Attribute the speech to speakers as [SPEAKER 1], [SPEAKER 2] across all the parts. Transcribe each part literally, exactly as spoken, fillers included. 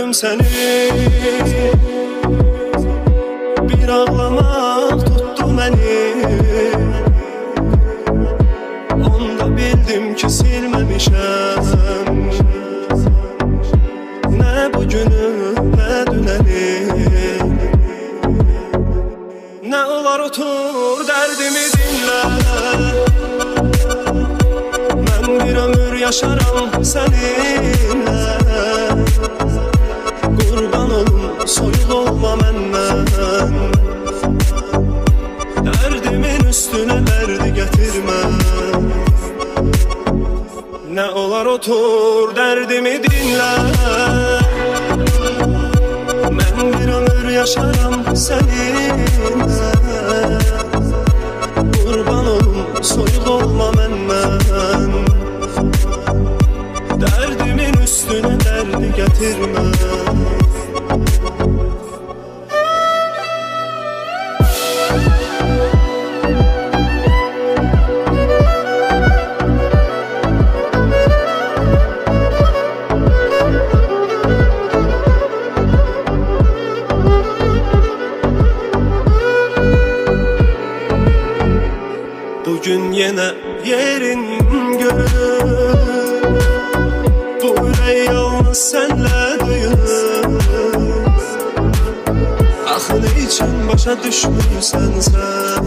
[SPEAKER 1] gördüm seni, bir ağlamak tuttu beni. Onda bildim ki silmemişem ne bugünü ne düneni. Ne olar otur derdimi dinle, ben bir ömür yaşarım seninle. Kurban olum soyul olma menden, derdimin üstüne derdi getirme. Ne olar otur derdimi dinle, ben bir ömür yaşarım seninle. Kurban olum soyul olma menden, derdimin üstüne derdi getirme. Bugün yine yerin görür, bu ürək yalnız senle duyulur. Ah ne için başa düşmürsen sen,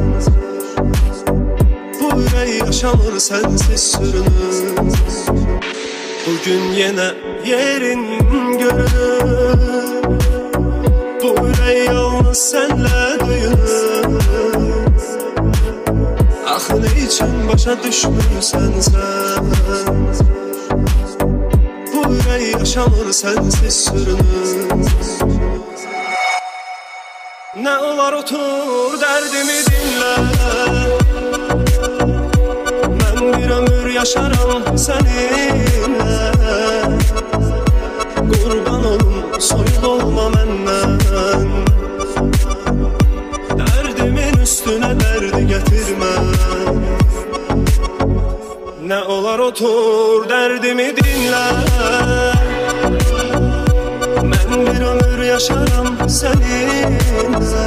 [SPEAKER 1] bu ürək yaşamır sensiz sürünür. Bugün yine yerin görür, bu ürək yalnız senle duyulur. Ah ne için başa düşmürsen sen, bu ürək yaşamır sensiz sürünür. Ne olar otur derdimi dinle, ben bir ömür yaşarım seninle. Kurban olum soyul olma menden, derdimin üstüne derdi getirme. Ne olar otur derdimi dinle, ben bir ömür yaşarım seninle.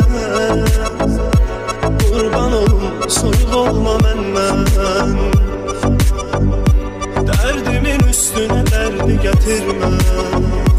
[SPEAKER 1] Kurban olum soyul olma menden, derdimin üstüne derdi getirme.